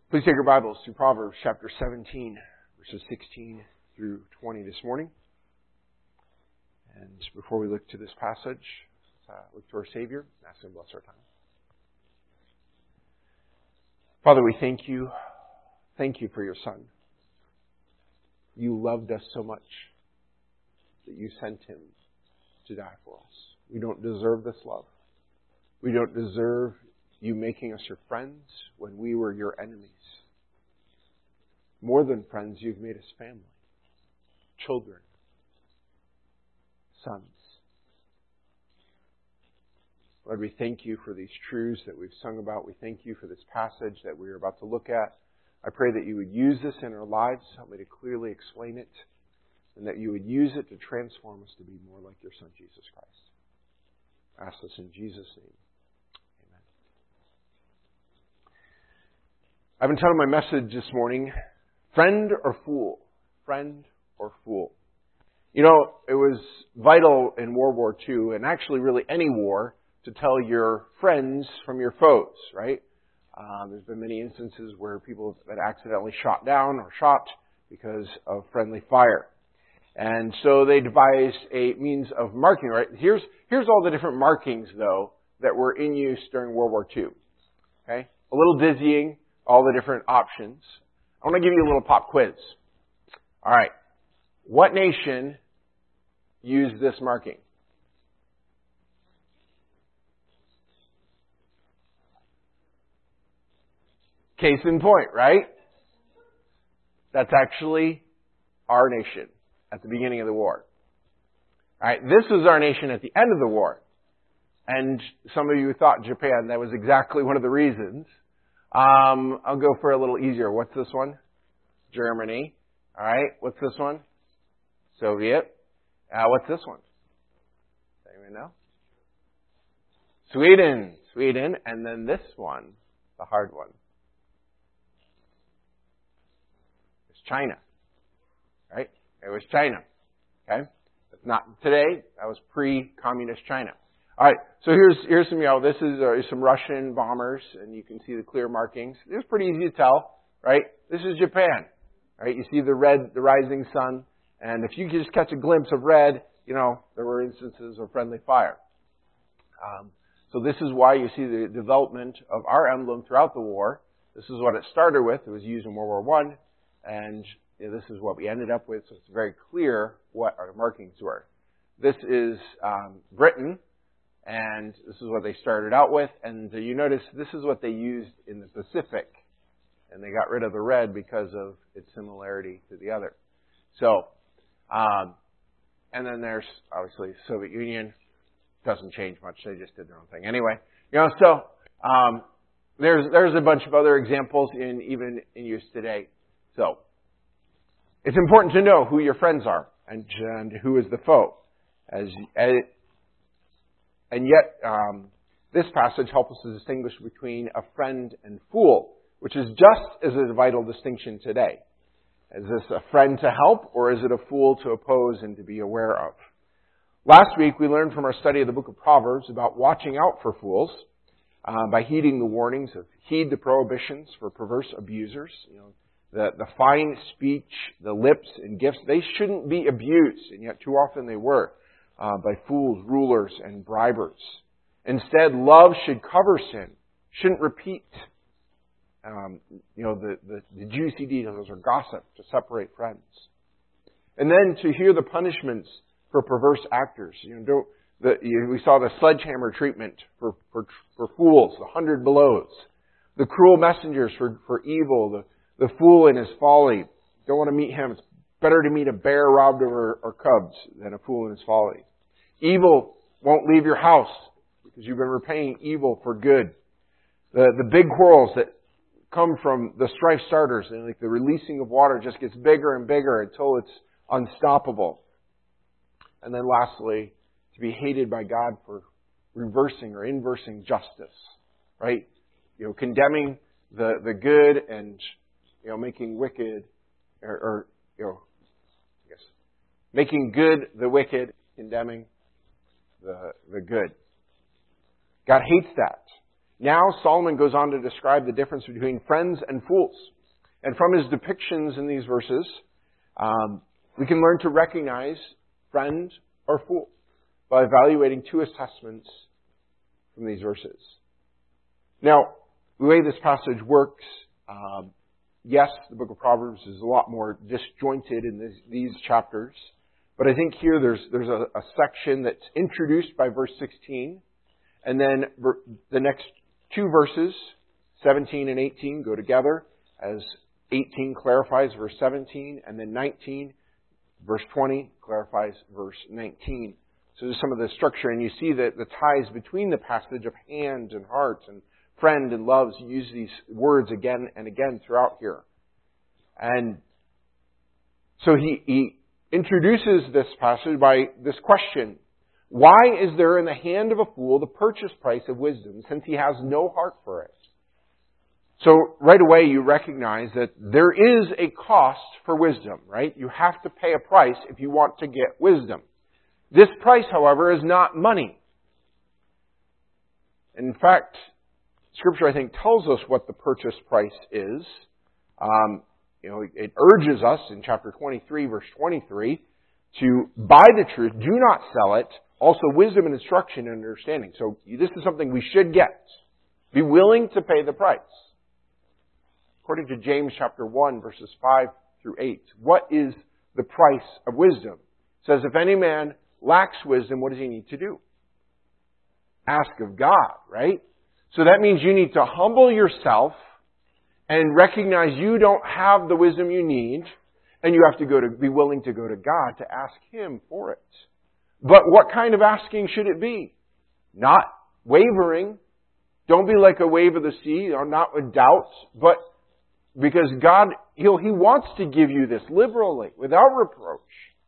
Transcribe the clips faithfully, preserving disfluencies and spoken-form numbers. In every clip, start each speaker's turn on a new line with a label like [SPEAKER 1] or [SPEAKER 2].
[SPEAKER 1] Please take your Bibles to Proverbs chapter seventeen, verses sixteen through twenty this morning. And before we look to this passage, let's uh, look to our Savior and ask Him to bless our time. Father, we thank you. Thank you for your Son. You loved us so much that you sent Him to die for us. We don't deserve this love. We don't deserve you making us your friends when we were your enemies. More than friends, you've made us family, children, sons. Lord, we thank you for these truths that we've sung about. We thank you for this passage that we're about to look at. I pray that you would use this in our lives. Help me to clearly explain it. And that you would use it to transform us to be more like your Son, Jesus Christ. I ask this in Jesus' name. Amen. I've entitled my message this morning, Friend or Fool? Friend or Fool? You know, it was vital in World War Two, and actually really any war, to tell your friends from your foes, right? Um, there's been many instances where people have been accidentally shot down or shot because of friendly fire. And so they devised a means of marking, right? Here's, here's all the different markings, though, that were in use during World War Two. Okay? A little dizzying, all the different options. I want to give you a little pop quiz. All right. What nation used this marking? Case in point, right? That's actually our nation at the beginning of the war. All right. This was our nation at the end of the war. And some of you thought Japan, that was exactly one of the reasons. Um, I'll go for a little easier. What's this one? Germany. All right. What's this one? Soviet. Uh, what's this one? Does anyone know? Sweden. Sweden. And then this one, the hard one, is China. Right? It was China. Okay? That's not today. That was pre-communist China. All right, so here's here's some, you know, this is uh, some Russian bombers, and you can see the clear markings. It was pretty easy to tell, right? This is Japan, right? You see the red, the rising sun, and if you could just catch a glimpse of red, you know, there were instances of friendly fire. Um, so this is why you see the development of our emblem throughout the war. This is what it started with. It was used in World War One, and you know, this is what we ended up with. So it's very clear what our markings were. This is um, Britain. And this is what they started out with. And you notice this is what they used in the Pacific. And they got rid of the red because of its similarity to the other. So, um, and then there's obviously Soviet Union. Doesn't change much. They just did their own thing. Anyway, you know, so um, there's there's a bunch of other examples in even in use today. So it's important to know who your friends are and, and who is the foe. As, as And yet, um, this passage helps us to distinguish between a friend and fool, which is just as a vital distinction today. Is this a friend to help, or is it a fool to oppose and to be aware of? Last week, we learned from our study of the book of Proverbs about watching out for fools uh, by heeding the warnings of heed the prohibitions for perverse abusers. You know, the, the fine speech, the lips and gifts, they shouldn't be abused, and yet too often they were. Uh, by fools, rulers, and bribers. Instead, love should cover sin, shouldn't repeat, um, you know, the, the, the juicy details or gossip to separate friends. And then to hear the punishments for perverse actors. You know, don't, the, you, we saw the sledgehammer treatment for, for, for fools, the hundred blows. The cruel messengers for, for evil, the, the fool in his folly. Don't want to meet him. It's better to meet a bear robbed of her, her cubs than a fool in his folly. Evil won't leave your house because you've been repaying evil for good. The the big quarrels that come from the strife starters, and like the releasing of water just gets bigger and bigger until it's unstoppable. And then lastly, to be hated by God for reversing or inversing justice, right? You know, condemning the, the good and, you know, making wicked, or, or you know, I guess, making good the wicked, condemning the, the good. God hates that. Now Solomon goes on to describe the difference between friends and fools. And from his depictions in these verses, um, we can learn to recognize friend or fool by evaluating two assessments from these verses. Now, the way this passage works, um, yes, the book of Proverbs is a lot more disjointed in this, these chapters, but I think here there's there's a, a section that's introduced by verse sixteen, and then ver- the next two verses, seventeen and eighteen, go together as eighteen clarifies verse seventeen, and then nineteen, verse twenty, clarifies verse nineteen. So there's some of the structure, and you see that the ties between the passage of hand and heart and friend and loves. You use these words again and again throughout here. And so he, he introduces this passage by this question: why is there in the hand of a fool the purchase price of wisdom, since he has no heart for it? So right away you recognize that there is a cost for wisdom, right? You have to pay a price if you want to get wisdom. This price, however, is not money. In fact, Scripture, I think, tells us what the purchase price is. Um, you know, it urges us in chapter twenty-three, verse twenty-three, to buy the truth, do not sell it, also wisdom and instruction and understanding. So this is something we should get. Be willing to pay the price. According to James chapter one, verses five through eight, what is the price of wisdom? It says, if any man lacks wisdom, what does he need to do? Ask of God, right? So that means you need to humble yourself and recognize you don't have the wisdom you need, and you have to go to be willing to go to God to ask Him for it. But what kind of asking should it be? Not wavering. Don't be like a wave of the sea, or not with doubts, but because God, He'll, He wants to give you this liberally, without reproach.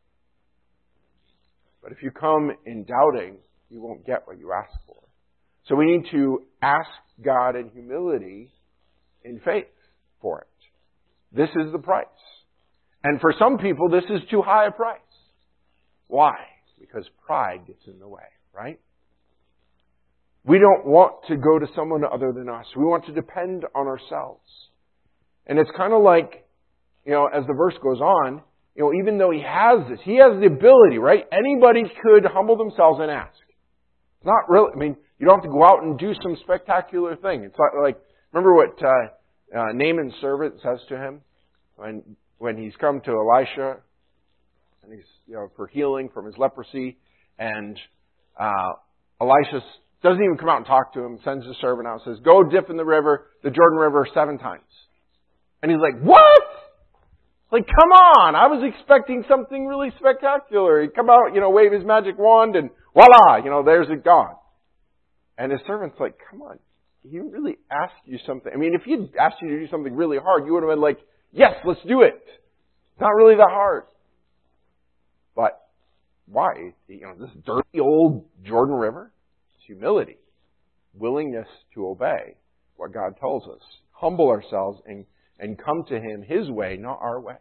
[SPEAKER 1] But if you come in doubting, you won't get what you ask for. So we need to ask God in humility, in faith, for it. This is the price. And for some people, this is too high a price. Why? Because pride gets in the way, right? We don't want to go to someone other than us. We want to depend on ourselves. And it's kind of like, you know, as the verse goes on, you know, even though he has this, he has the ability, right? Anybody could humble themselves and ask. It's not really, I mean, you don't have to go out and do some spectacular thing. It's not like, remember what uh, uh, Naaman's servant says to him when when he's come to Elisha, and he's, you know, for healing from his leprosy, and uh, Elisha doesn't even come out and talk to him, sends his servant out and says, go dip in the river, the Jordan River, seven times. And he's like, what? Like, come on, I was expecting something really spectacular. He'd come out, you know, wave his magic wand, and voila, you know, there's it gone. And his servant's like, come on, he really asked you something. I mean, if he'd asked you to do something really hard, you would have been like, yes, let's do it. It's not really that hard. But why? You know, this dirty old Jordan River? It's humility. Willingness to obey what God tells us. Humble ourselves and and come to Him His way, not our way.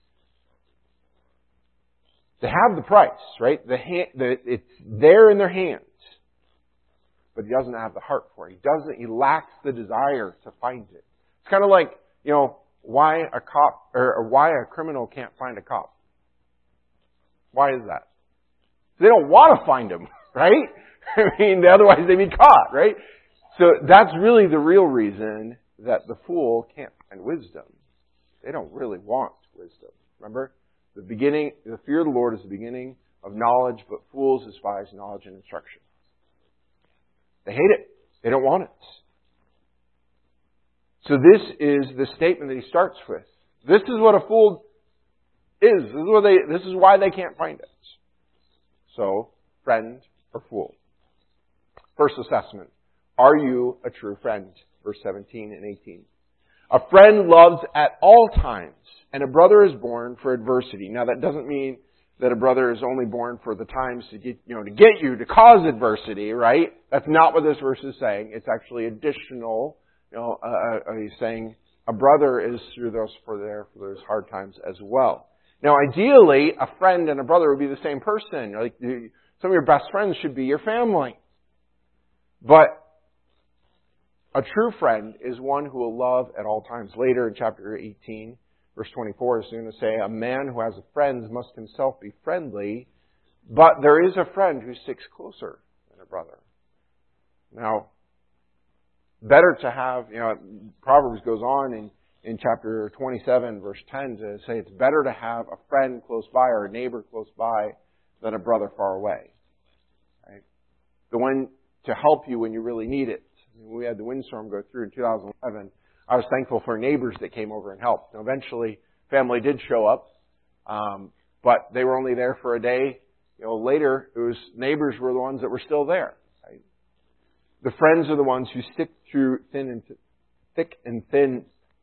[SPEAKER 1] To have the price, right? The, hand, the it's there in their hands, but he doesn't have the heart for it. He doesn't. He lacks the desire to find it. It's kind of like, you know, why a cop or, or why a criminal can't find a cop. Why is that? They don't want to find him, right? I mean, otherwise they'd be caught, right? So that's really the real reason that the fool can't find wisdom. They don't really want wisdom. Remember? The beginning, the fear of the Lord is the beginning of knowledge, but fools despise knowledge and instruction. They hate it. They don't want it. So this is the statement that he starts with. This is what a fool is. This is what they, this is why they can't find it. So, friend or fool. First assessment. Are you a true friend? Verse seventeen and eighteen. A friend loves at all times, and a brother is born for adversity. Now that doesn't mean that a brother is only born for the times to get, you know, to get you, to cause adversity, right? That's not what this verse is saying. It's actually additional. You know, uh, uh, he's saying a brother is through those for there for those hard times as well. Now, ideally, a friend and a brother would be the same person. Like some of your best friends should be your family, but A true friend is one who will love at all times. Later in chapter eighteen, verse twenty-four, is going to say, a man who has friends must himself be friendly, but there is a friend who sticks closer than a brother. Now, better to have, you know, Proverbs goes on in, in chapter twenty-seven, verse ten, to say it's better to have a friend close by or a neighbor close by than a brother far away. Right? The one to help you when you really need it. We had the windstorm go through in two thousand eleven. I was thankful for neighbors that came over and helped. Now, eventually, family did show up, um, but they were only there for a day. You know, later, it was neighbors were the ones that were still there. Right? The friends are the ones who stick through thin and th- thick and thin.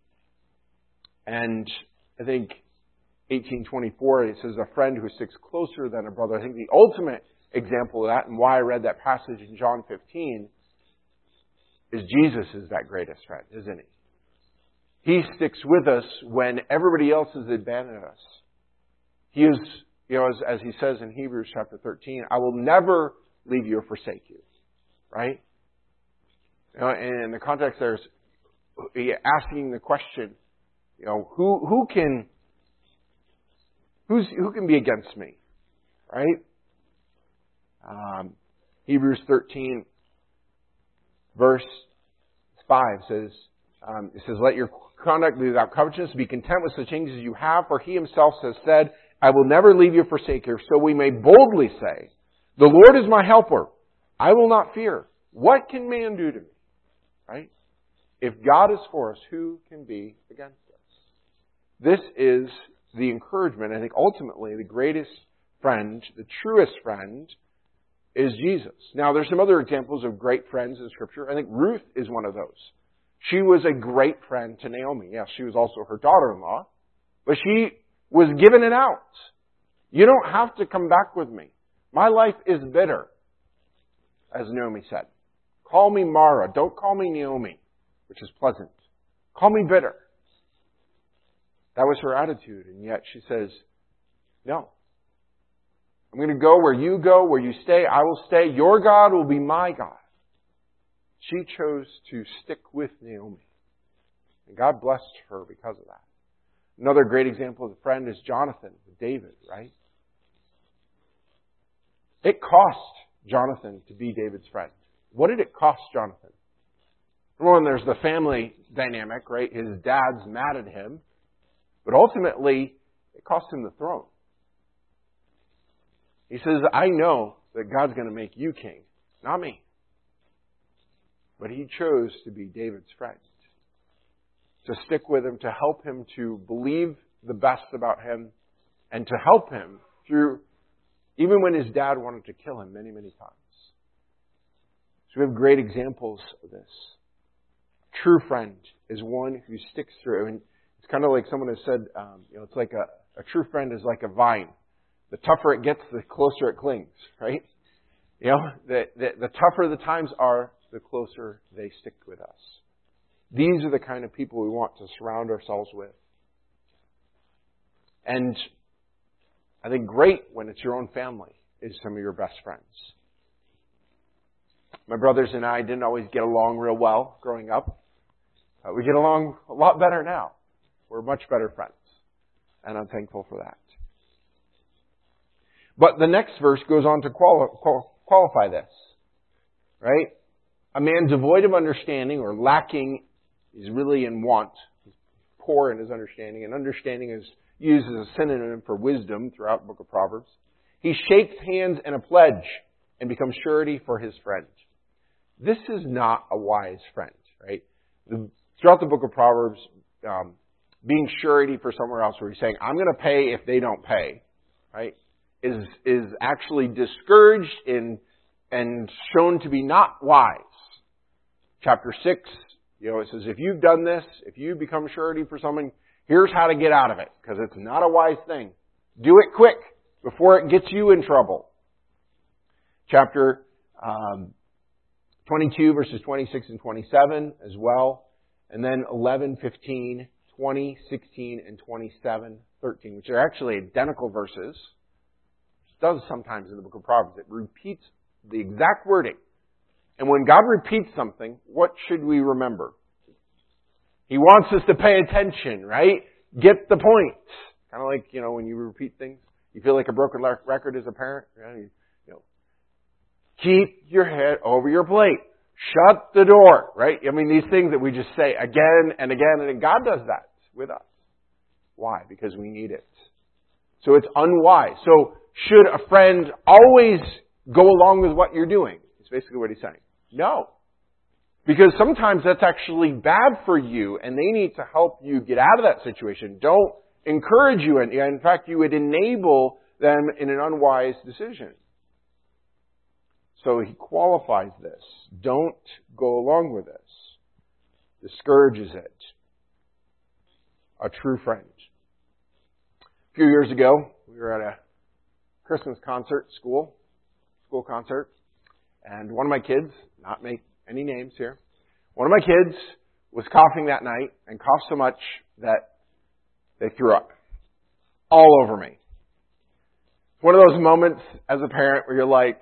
[SPEAKER 1] And I think eighteen twenty-four, it says a friend who sticks closer than a brother. I think the ultimate example of that, and why I read that passage in John fifteen, is Jesus is that greatest friend, isn't he? He sticks with us when everybody else has abandoned us. He is, you know, as, as he says in Hebrews chapter thirteen, I will never leave you or forsake you. Right? You know, and in the context there's asking the question, you know, who who can who's who can be against me? Right? Um, Hebrews thirteen verse five says, um, it says, let your conduct be without covetousness, be content with such things as you have, for he himself has said, I will never leave you or forsake you. So we may boldly say, the Lord is my helper. I will not fear. What can man do to me? Right? If God is for us, who can be against us? This is the encouragement. I think ultimately the greatest friend, the truest friend, is Jesus. Now, there's some other examples of great friends in Scripture. I think Ruth is one of those. She was a great friend to Naomi. Yes, she was also her daughter-in-law, but she was given it out. You don't have to come back with me. My life is bitter, as Naomi said. Call me Mara. Don't call me Naomi, which is pleasant. Call me bitter. That was her attitude, and yet she says, no. I'm going to go where you go, where you stay, I will stay. Your God will be my God. She chose to stick with Naomi. And God blessed her because of that. Another great example of a friend is Jonathan with David, right? It cost Jonathan to be David's friend. What did it cost Jonathan? Number one, there's the family dynamic, right? His dad's mad at him. But ultimately, it cost him the throne. He says, I know that God's going to make you king, not me. But he chose to be David's friend. To stick with him, to help him to believe the best about him, and to help him through, even when his dad wanted to kill him many, many times. So we have great examples of this. A true friend is one who sticks through. And it's kind of like someone has said, um, you know, it's like a, a true friend is like a vine. The tougher it gets, the closer it clings, right? You know, the, the, the tougher the times are, the closer they stick with us. These are the kind of people we want to surround ourselves with. And I think great when it's your own family is some of your best friends. My brothers and I didn't always get along real well growing up. Uh, we get along a lot better now. We're much better friends. And I'm thankful for that. But the next verse goes on to quali- qualify this. Right? A man devoid of understanding or lacking is really in want. He's poor in his understanding. And understanding is used as a synonym for wisdom throughout the book of Proverbs. He shakes hands in a pledge and becomes surety for his friend. This is not a wise friend, right? The, throughout the book of Proverbs, um, being surety for somewhere else where he's saying, I'm going to pay if they don't pay, right, is is actually discouraged in, and shown to be not wise. Chapter six, you know, it says, if you've done this, if you become surety for someone, here's how to get out of it, because it's not a wise thing. Do it quick before it gets you in trouble. Chapter um, twenty-two, verses twenty-six and twenty-seven as well. And then eleven, fifteen, twenty, sixteen, and twenty-seven, thirteen, which are actually identical verses. It does sometimes in the book of Proverbs. It repeats the exact wording And when God repeats something, what should we remember? He wants us to pay attention, right? Get the point. Kind of like, you know, when you repeat things, you feel like a broken record as a parent. You know, keep your head over your plate. Shut the door, right? I mean, these things that we just say again and again, and God does that with us. Why? Because we need it. So it's unwise. So should a friend always go along with what you're doing? It's basically what he's saying. No. Because sometimes that's actually bad for you, and they need to help you get out of that situation. Don't encourage you. And in fact, you would enable them in an unwise decision. So he qualifies this. Don't go along with this. Discourages it. A true friend. A few years ago, we were at a Christmas concert, school, school concert, and one of my kids, not make any names here, one of my kids was coughing that night and coughed so much that they threw up all over me. One of those moments as a parent where you're like,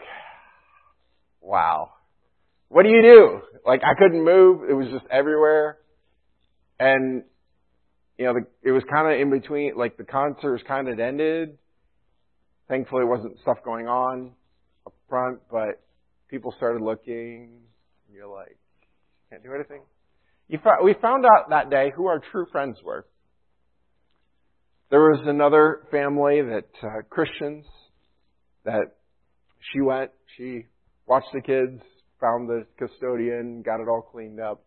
[SPEAKER 1] wow, what do you do? Like, I couldn't move. It was just everywhere. And, you know, the, it was kind of in between, like the concert was kind of ended. Thankfully, there wasn't stuff going on up front, but people started looking. And you're like, can't do anything. You found, we found out that day who our true friends were. There was another family that, uh, Christians, that she went, she watched the kids, found the custodian, got it all cleaned up.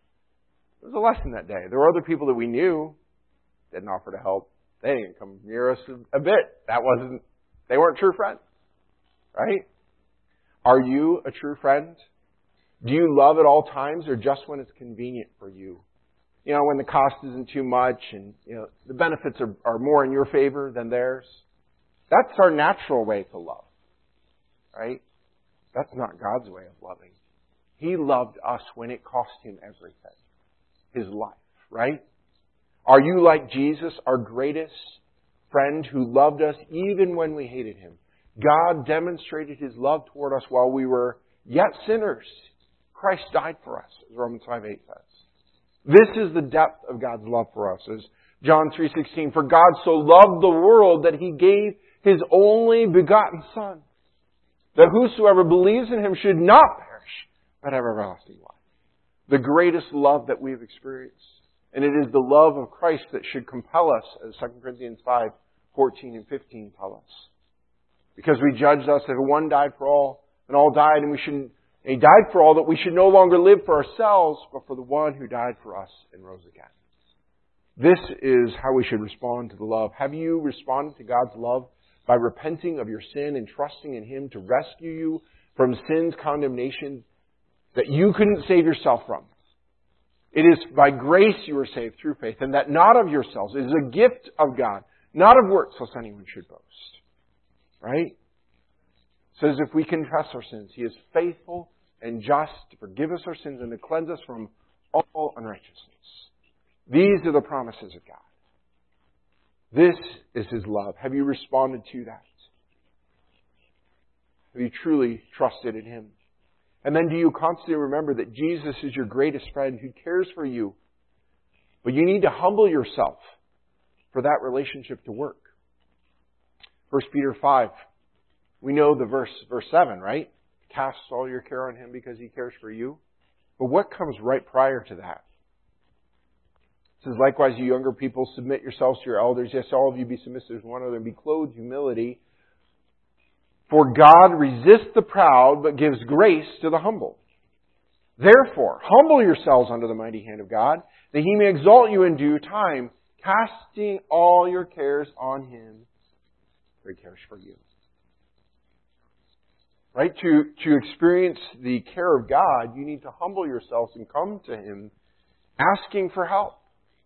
[SPEAKER 1] It was a lesson that day. There were other people that we knew, didn't offer to help. They didn't come near us a bit. That wasn't, they weren't true friends. Right? Are you a true friend? Do you love at all times or just when it's convenient for you? You know, when the cost isn't too much and, you know, the benefits are, are more in your favor than theirs. That's our natural way to love. Right? That's not God's way of loving. He loved us when it cost Him everything. His life, right? Are you like Jesus, our greatest friend who loved us even when we hated Him? God demonstrated His love toward us while we were yet sinners. Christ died for us, as Romans five eight says. This is the depth of God's love for us. As John three sixteen, for God so loved the world that He gave His only begotten Son, that whosoever believes in Him should not perish, but have everlasting life. The greatest love that we've experienced. And it is the love of Christ that should compel us, as Second Corinthians five fourteen and fifteen tell us. Because we judged us that one died for all, and all died, and we should, He died for all, that we should no longer live for ourselves, but for the one who died for us and rose again. This is how we should respond to the love. Have you responded to God's love by repenting of your sin and trusting in Him to rescue you from sin's condemnation that you couldn't save yourself from? It is by grace you are saved through faith, and that not of yourselves. It is a gift of God, not of works, lest anyone should boast. Right? It says if we confess our sins, He is faithful and just to forgive us our sins and to cleanse us from all unrighteousness. These are the promises of God. This is His love. Have you responded to that? Have you truly trusted in Him? And then do you constantly remember that Jesus is your greatest friend who cares for you? But you need to humble yourself for that relationship to work. First Peter five. We know the verse, verse seven, right? Cast all your care on Him because He cares for you. But what comes right prior to that? It says, likewise, you younger people, submit yourselves to your elders. Yes, all of you be submissive to one another and be clothed in humility. For God resists the proud, but gives grace to the humble. Therefore, humble yourselves under the mighty hand of God, that He may exalt you in due time, casting all your cares on Him, for He cares for you. Right? To, to experience the care of God, you need to humble yourselves and come to Him, asking for help.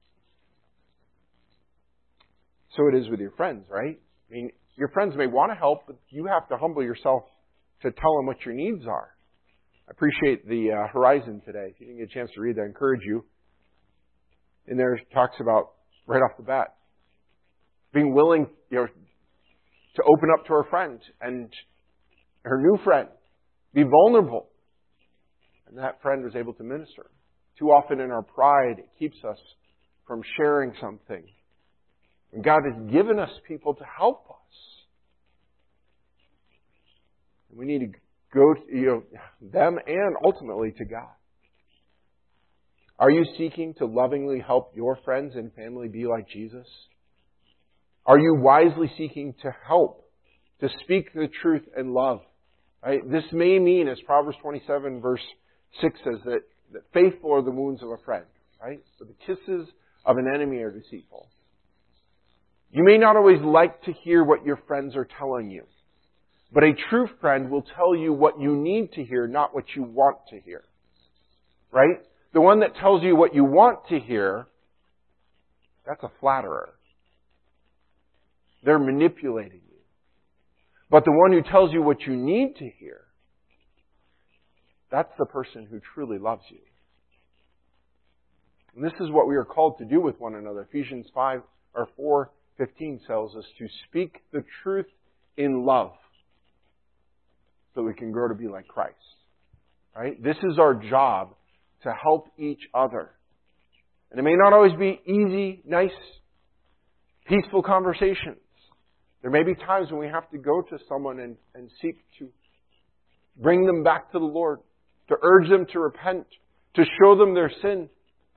[SPEAKER 1] So it is with your friends, right? I mean, your friends may want to help, but you have to humble yourself to tell them what your needs are. I appreciate the uh, Horizon today. If you didn't get a chance to read that, I encourage you. In there, it talks about, right off the bat, being willing, you know, to open up to her friend and her new friend. Be vulnerable. And that friend was able to minister. Too often in our pride, it keeps us from sharing something. And God has given us people to help us. We need to go to you know, them and ultimately to God. Are you seeking to lovingly help your friends and family be like Jesus? Are you wisely seeking to help, to speak the truth in love? Right? This may mean, as Proverbs twenty-seven verse six says, that, that faithful are the wounds of a friend. Right? So the kisses of an enemy are deceitful. You may not always like to hear what your friends are telling you, but a true friend will tell you what you need to hear, not what you want to hear. Right? The one that tells you what you want to hear, that's a flatterer. They're manipulating you. But the one who tells you what you need to hear, that's the person who truly loves you. And this is what we are called to do with one another. Ephesians five or four fifteen tells us to speak the truth in love, so we can grow to be like Christ. Right? This is our job, to help each other. And it may not always be easy, nice, peaceful conversations. There may be times when we have to go to someone and, and seek to bring them back to the Lord, to urge them to repent, to show them their sin.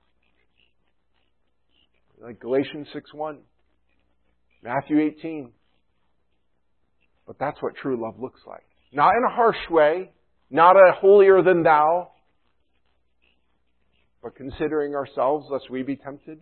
[SPEAKER 1] Like Galatians six one, Matthew eighteen. But that's what true love looks like. Not in a harsh way, not a holier than thou, but considering ourselves lest we be tempted.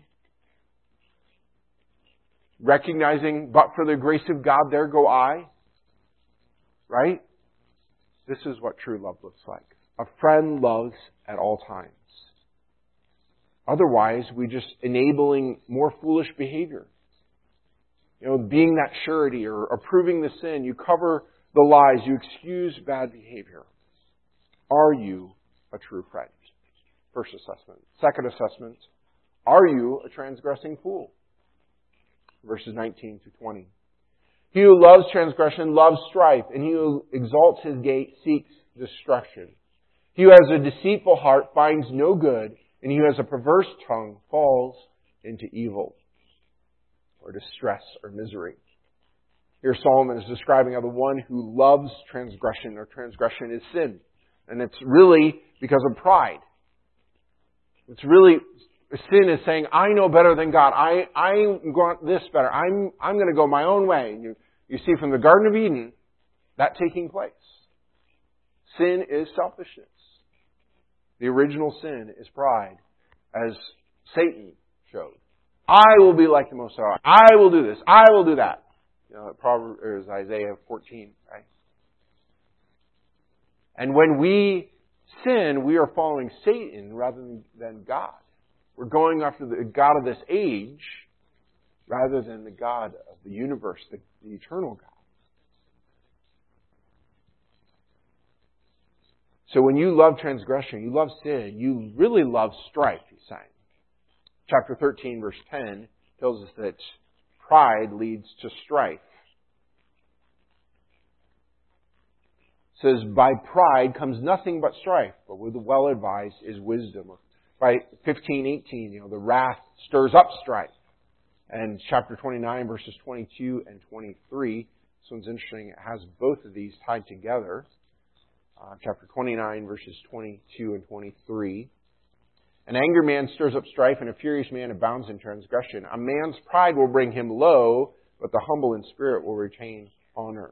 [SPEAKER 1] Recognizing, but for the grace of God, there go I. Right? This is what true love looks like. A friend loves at all times. Otherwise, we're just enabling more foolish behavior. You know, being that surety or approving the sin. You cover the lies. You excuse bad behavior. Are you a true friend? First assessment. Second assessment. Are you a transgressing fool? Verses nineteen to twenty. He who loves transgression loves strife, and he who exalts his gate seeks destruction. He who has a deceitful heart finds no good, and he who has a perverse tongue falls into evil, or distress, or misery. Here Solomon is describing how the one who loves transgression, or transgression is sin. And it's really because of pride. It's really, sin is saying, I know better than God. I, I want this better. I'm, I'm going to go my own way. And you, you see from the Garden of Eden, that taking place. Sin is selfishness. The original sin is pride, as Satan showed. I will be like the Most High. I will do this. I will do that. You know, Proverbs or Isaiah fourteen, right? And when we sin, we are following Satan rather than, than God. We're going after the God of this age rather than the God of the universe, the, the eternal God. So when you love transgression, you love sin, you really love strife, he's saying. Chapter thirteen, verse ten tells us that pride leads to strife. It says, by pride comes nothing but strife, but with the well-advised is wisdom. By fifteen eighteen, you know, the wrath stirs up strife. And chapter twenty-nine, verses twenty-two and twenty-three, this one's interesting, it has both of these tied together. Uh, chapter twenty-nine, verses twenty-two and twenty-three. An angry man stirs up strife, and a furious man abounds in transgression. A man's pride will bring him low, but the humble in spirit will retain honor.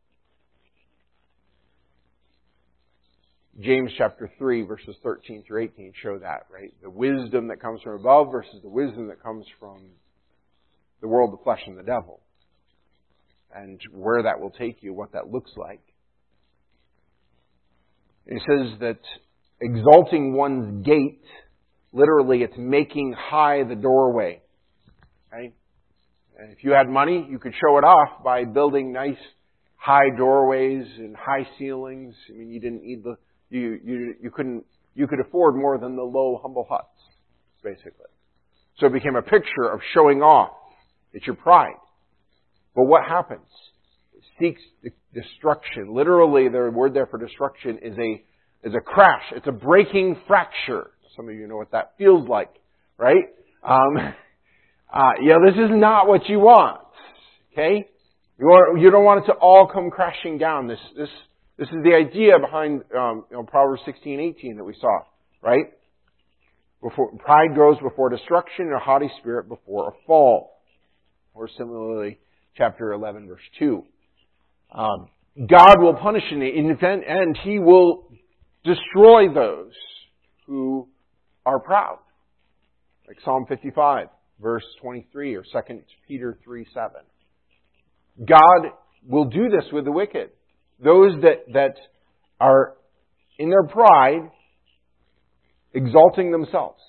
[SPEAKER 1] James chapter three, verses thirteen through eighteen show that, right? The wisdom that comes from above versus the wisdom that comes from the world, the flesh, and the devil. And where that will take you, what that looks like. And he says that exalting one's gate, literally it's making high the doorway. Right? And if you had money, you could show it off by building nice high doorways and high ceilings. I mean, you didn't need the You, you, you couldn't, you could afford more than the low, humble huts, basically. So it became a picture of showing off. It's your pride. But what happens? It seeks destruction. Literally, the word there for destruction is a, is a crash. It's a breaking fracture. Some of you know what that feels like, right? Um, uh, yeah, this is not what you want. Okay? You want, you don't want it to all come crashing down. This, this, this is the idea behind, um, you know, Proverbs sixteen eighteen that we saw, right? Before, pride goes before destruction and a haughty spirit before a fall. Or similarly, chapter eleven, verse two. Um, God will punish in the end, and He will destroy those who are proud. Like Psalm fifty-five, verse twenty-three, or Second Peter three seven. God will do this with the wicked. Those that, that are in their pride, exalting themselves.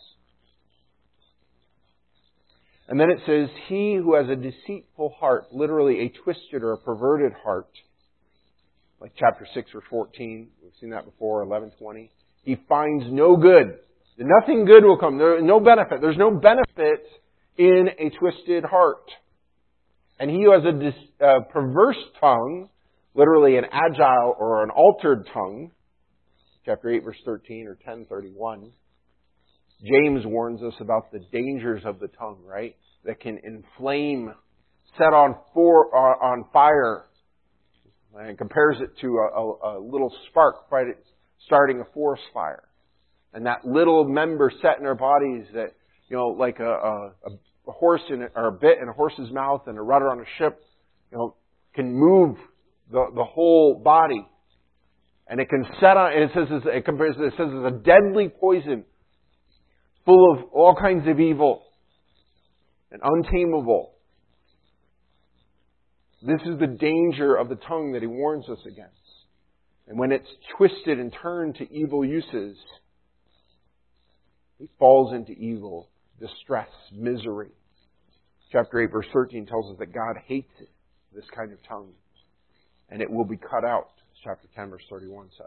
[SPEAKER 1] And then it says, he who has a deceitful heart, literally a twisted or a perverted heart, like chapter six verse fourteen, we've seen that before, eleven twenty, he finds no good. Nothing good will come. There, no benefit. There's no benefit in a twisted heart. And he who has a dis, uh, perverse tongue, literally an agile or an altered tongue, chapter eight verse thirteen or ten thirty-one, James warns us about the dangers of the tongue, right? That can inflame, set on for, uh, on fire, and compares it to a, a, a little spark starting a forest fire. And that little member set in our bodies that, you know, like a, a, a horse in a, or a bit in a horse's mouth and a rudder on a ship, you know, can move the, the whole body. And it can set on, and it says, it compares, it says it's a deadly poison, full of all kinds of evil and untamable. This is the danger of the tongue that he warns us against. And when it's twisted and turned to evil uses, it falls into evil, distress, misery. Chapter eight, verse thirteen tells us that God hates it, this kind of tongue, and it will be cut out, chapter ten, verse thirty-one says.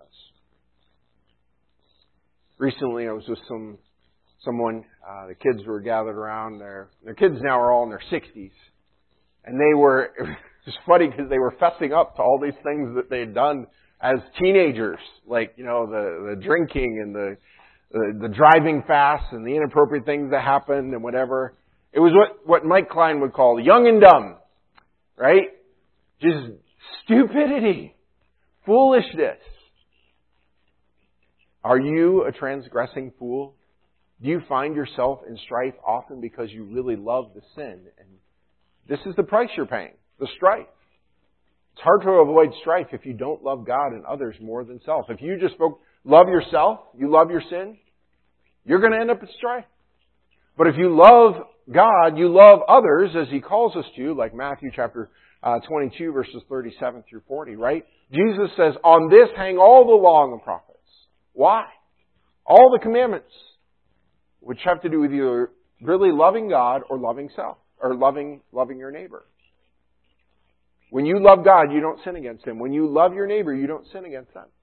[SPEAKER 1] Recently, I was with some someone, uh, the kids were gathered around. Their, their kids now are all in their sixties. And they were, it was funny because they were fessing up to all these things that they had done as teenagers. Like, you know, the, the drinking and the, the, the driving fast and the inappropriate things that happened and whatever. It was what, what Mike Klein would call young and dumb. Right? Just stupidity. Foolishness. Are you a transgressing fool? Do you find yourself in strife often because you really love the sin? And this is the price you're paying, the strife. It's hard to avoid strife if you don't love God and others more than self. If you just love yourself, you love your sin, you're going to end up in strife. But if you love God, you love others as He calls us to, like Matthew chapter uh, twenty-two, verses thirty-seven through forty, right? Jesus says, on this hang all the law and the prophets. Why? All the commandments, which have to do with either really loving God or loving self, or loving loving your neighbor. When you love God, you don't sin against Him. When you love your neighbor, you don't sin against them.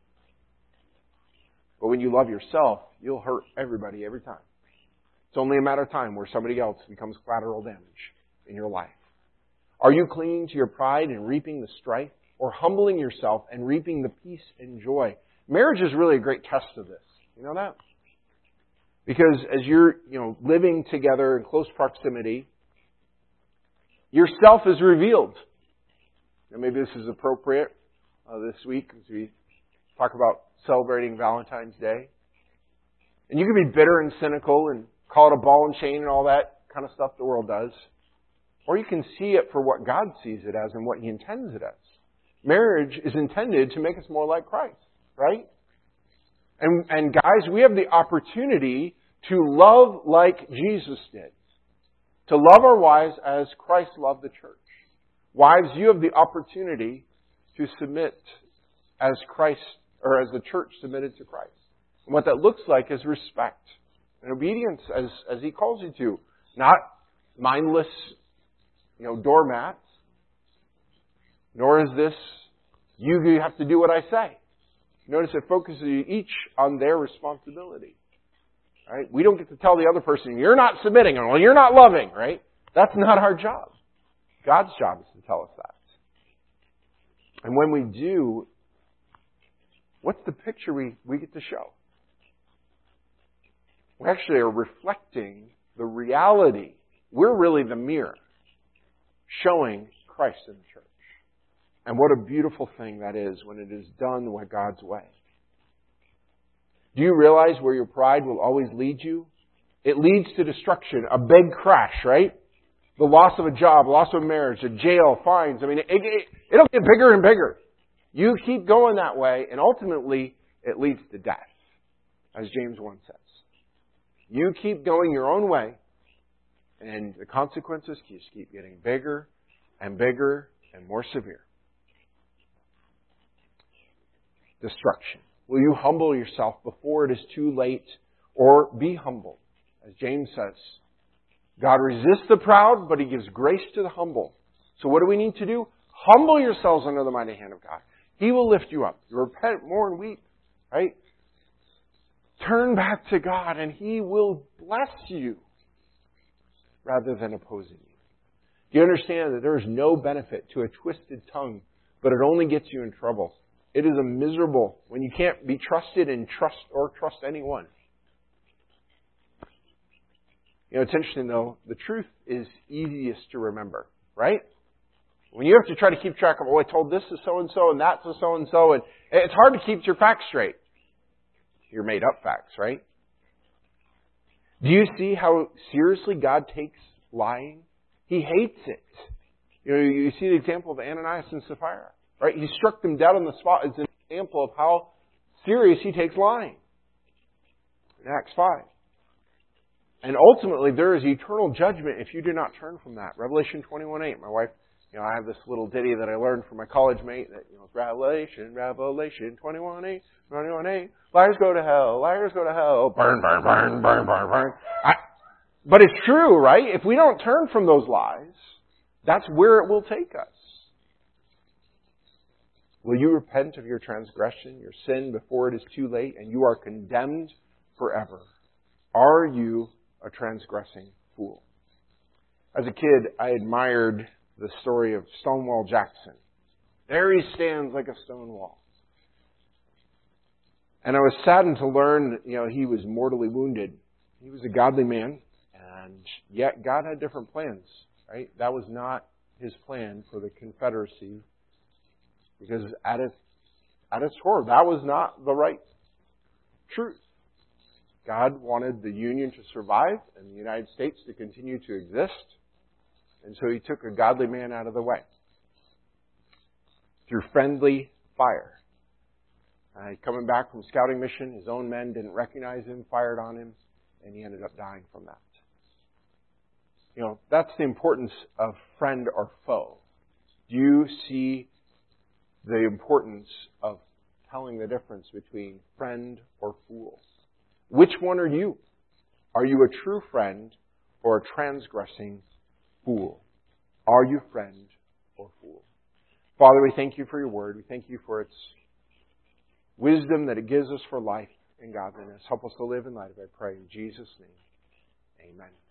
[SPEAKER 1] But when you love yourself, you'll hurt everybody every time. It's only a matter of time where somebody else becomes collateral damage in your life. Are you clinging to your pride and reaping the strife, or humbling yourself and reaping the peace and joy? Marriage is really a great test of this. You know that? Because as you're, you know, living together in close proximity, yourself is revealed. And maybe this is appropriate uh, this week as we talk about celebrating Valentine's Day. And you can be bitter and cynical and call it a ball and chain and all that kind of stuff the world does. Or you can see it for what God sees it as and what He intends it as. Marriage is intended to make us more like Christ, right? And, and guys, we have the opportunity to love like Jesus did. To love our wives as Christ loved the church. Wives, you have the opportunity to submit as Christ, or as the church submitted to Christ. And what that looks like is respect and obedience as, as He calls you to. Not mindless, you know, doormats. Nor is this, you, you have to do what I say. Notice it focuses each on their responsibility. Right? We don't get to tell the other person, you're not submitting, or you're not loving, right? That's not our job. God's job is to tell us that. And when we do, what's the picture we, we get to show? We actually are reflecting the reality. We're really the mirror showing Christ in the church. And what a beautiful thing that is when it is done God's way. Do you realize where your pride will always lead you? It leads to destruction, a big crash, right? The loss of a job, loss of a marriage, a jail, fines. I mean, it, it, it'll get bigger and bigger. You keep going that way, and ultimately, it leads to death, as James one says. You keep going your own way, and the consequences just keep getting bigger and bigger and more severe. Destruction. Will you humble yourself before it is too late, or be humble? As James says, God resists the proud, but He gives grace to the humble. So what do we need to do? Humble yourselves under the mighty hand of God. He will lift you up. Repent, mourn, weep. Right? Turn back to God, and He will bless you rather than opposing you. You understand that there is no benefit to a twisted tongue, but it only gets you in trouble. It is a miserable when you can't be trusted and trust or trust anyone. You know, it's interesting though, the truth is easiest to remember, right? When you have to try to keep track of, oh, I told this to so-and-so and that to so-and-so, and it's hard to keep your facts straight. Your made up facts, right? Do you see how seriously God takes lying? He hates it. You know, you see the example of Ananias and Sapphira, right? He struck them dead on the spot. It's an example of how serious He takes lying. In Acts five. And ultimately, there is eternal judgment if you do not turn from that. Revelation twenty-one eight. My wife, you know, I have this little ditty that I learned from my college mate that, you know, Revelation, Revelation twenty-one eight, twenty-one eight. Liars go to hell, liars go to hell. Burn, burn, burn, burn, burn, burn. I, but it's true, right? If we don't turn from those lies, that's where it will take us. Will you repent of your transgression, your sin, before it is too late and you are condemned forever? Are you a transgressing fool? As a kid, I admired the story of Stonewall Jackson. There he stands like a stone wall. And I was saddened to learn that, you know, he was mortally wounded. He was a godly man, and yet God had different plans, right? That was not His plan for the Confederacy, because at its, at its core, that was not the right truth. God wanted the Union to survive and the United States to continue to exist. And so He took a godly man out of the way through friendly fire. Uh, coming back from scouting mission, his own men didn't recognize him, fired on him, and he ended up dying from that. You know, that's the importance of friend or foe. Do you see the importance of telling the difference between friend or fool? Which one are you? Are you a true friend or a transgressing fool? Are you friend or fool? Father, we thank You for Your word. We thank You for its wisdom that it gives us for life and godliness. Help us to live in light of it, I pray in Jesus' name. Amen.